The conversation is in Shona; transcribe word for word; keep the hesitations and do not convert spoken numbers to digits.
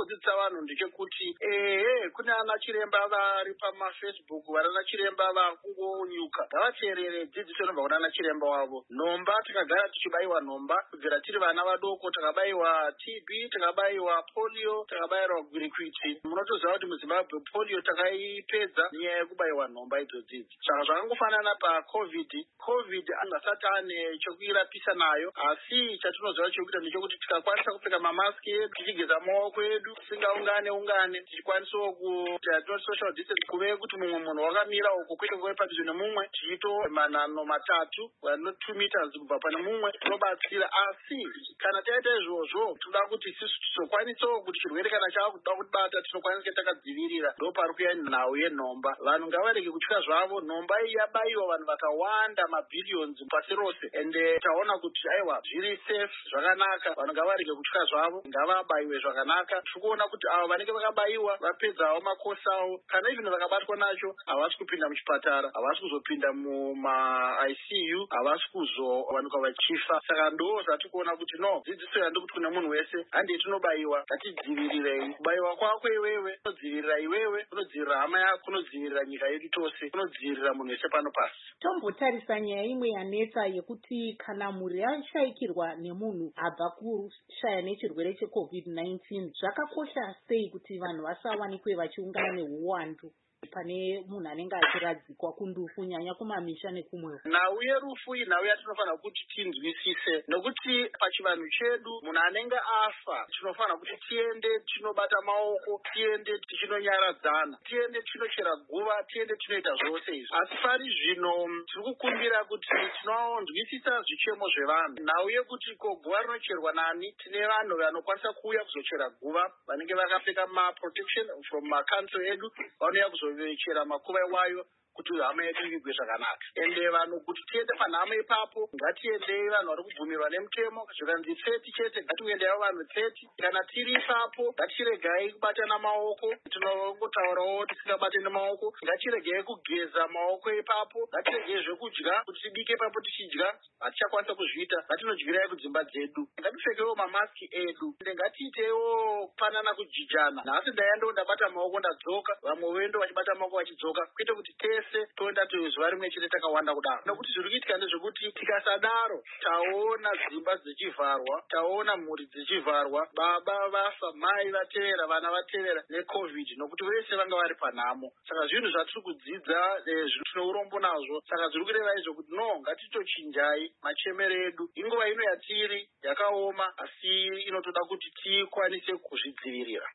ndingangodzidzisa vanhu ndechekuti ehe kune ana chiremba vari pamafacebook vari ana chiremba vakungonyuka ngavateerere dzidziso inobva kuna ana chiremba wavo. Nhomba tikagara tichibayiwa nhomba kubvira tiri vana vadoko, takabayiwa T B, takabayiwa polio, takabayirwa gwirikwiti. Munotoziva kuti muZimbabwe polio takaipedza nyaya yekubayiwa nhomba idzodzidzi. Saka zvakangofanana pacovid. Covid angasati ane chekuirapisa nayo, asi chatinoziva chekuita ndechekuti tikakwanisa kupfeka mamaski edu, tichigeza maoko edu, tisingaungane ungane, tichikwanisawo kuita social distance, kuve kuti mumwe munhu wakamira uko kwete kuve padhuze nemumwe, tichito manhano matatu ano two meters kubva pane mumwe, tinobatsira. Asi kana taita izvozvo toda kuti isusu tizokwanisawo kuti chirwere kana chaakuda kutibata tinokwanisa takadzivirira. Ndo pari kuya nhau yenhomba. Vanhu ngavarege kutya zvavo. Nhomba iyi yabayiwa vanhu vakawanda mabhillions pasi rose, ende taona kuti aiwa zviri safe zvakanaka. Vanhu ngavarege kutya zvavo, ngavabayiwe zvakanaka. Tikuona kuti avo vanenge vakabayiwa vapedzawo makosi avo, kana even vakabatwa nacho havasi kupinda muchipatara, havasi kuzopinda muma I C U, havasi kuzowanikwa vachifa. Saka ndo zvatikuona kuti no, dzidziso yandiri kuti kune munhu wese handi tinobayiwa, ngatidzivirirei. Kubayiwa kwako iwewe kunodzivirira iwewe, kunodzivirira hama yako, kunodzivirira nyika yedu tose, kunodzivirira munhu wese pano pasi. Tombotarisa nyaya imwe yanetsa yekuti kana mhuri yashaikirwa nemunhu abva kushaya nechirwere checovid nineteen, zvakakosha sei kuti vanhu vasawanikwe vachiungana neuwandu pane munhu anenge achiradzikwa kundufu, nyanya kumamisha nekumwewo? Nhau yerufu iyi nhau yatinofanira kuti tinzwisise, nokuti pachivanhu chedu munhu anenge afa tinofanira kuti tiende tinobata maoko, tiende tichinonyaradzana, tiende tinochera guva, tiende tinoita zvose izvi. Asi pari zvino tiri kukumbira kuti tinonzwisisa zvichemo zvevanhu. Nhau yekuti ko guva rinocherwa nani, tine vanhu vanokwanisa kuuya kuzochera guva vanenge vakapfeka maprotection from makanso edu, vanouya kuzovechera makuva iwayo kuti hama yedu ivigwe zvakanaka. Ende vanhu kuti tiende panhama ipapo, ngatiendei vanhu vari kubvumirwa nemutemo, zvikanzi thirty chete ngatiendewo vanhu thirty. Kana tiri ipapo ngatiregai kubatana maoko, tinongotaurawo tisingabatani maoko, ngatiregei kugeza maoko ipapo, ngatiregei zvekudya kuti tibike ipapo tichidya, hatichakwanisa kuzviita, ngatinodyirai kudzimba dzedu. Ngatipfekewo mamaski edu, ende ngatiitewo kupanana kujijana. Nhasi ndaiya ndabata maoko ndadzoka, vamwe vendo vachibata maoko vachidzoka, kwete kuti tese toenda zuva rimwe chete takawanda kudaro. Nokuti zviri kuitika ndezvekuti tikasadaro taona dzimba dzichivharwa, taona mhuri dzichivharwa, baba vafa, mai vatevera, vana vatevera necovid, nokuti vese vanga vari panhamo. Saka zvinhu zvatiri kudzidza tine urombo nazvo. Saka zviri kureva izvo kuti no, ngatitochinjai machemero edu. Inguva ino yatiri yakaoma, asi inotoda kuti tikwanise kuzvidzivirira.